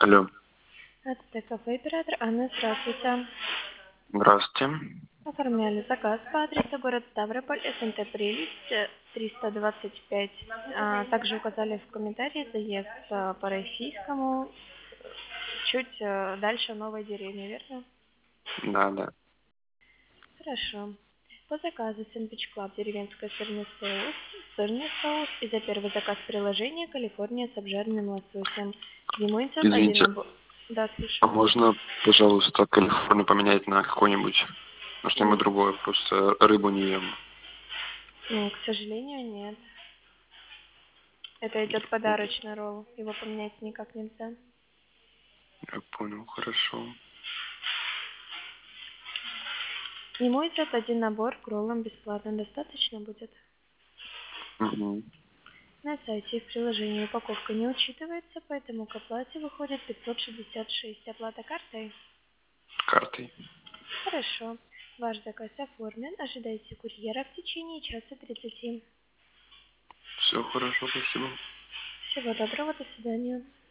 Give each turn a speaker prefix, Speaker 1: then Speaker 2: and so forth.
Speaker 1: Алло.
Speaker 2: Это кафе оператор Анна, здравствуйте.
Speaker 1: Здравствуйте.
Speaker 2: Оформляли заказ по адресу город Ставрополь, СНТ Прелесть, 325. Также указали в комментарии заезд по Российскому, чуть дальше Новой деревни, верно?
Speaker 1: Да.
Speaker 2: Хорошо. По заказу сэндвич клаб деревенская сырный соус и за первый заказ приложения Калифорния с обжаренным лососем. Ему идет один
Speaker 1: Извините,
Speaker 2: набор. Да,
Speaker 1: а
Speaker 2: слушаю.
Speaker 1: можно, пожалуйста, Калифорнию поменять на какой-нибудь? На что-нибудь другое, просто рыбу не ем.
Speaker 2: К сожалению, нет. Это идет подарочный ролл. Его поменять никак нельзя.
Speaker 1: Я понял, хорошо.
Speaker 2: Ему идет один набор к роллам бесплатно. Достаточно будет?
Speaker 1: Угу.
Speaker 2: На сайте и в приложении упаковка не учитывается, поэтому к оплате выходит 566. Оплата картой?
Speaker 1: Картой.
Speaker 2: Хорошо. Ваш заказ оформлен. Ожидайте курьера в течение часа 30.
Speaker 1: Все хорошо, спасибо.
Speaker 2: Всего доброго, до свидания.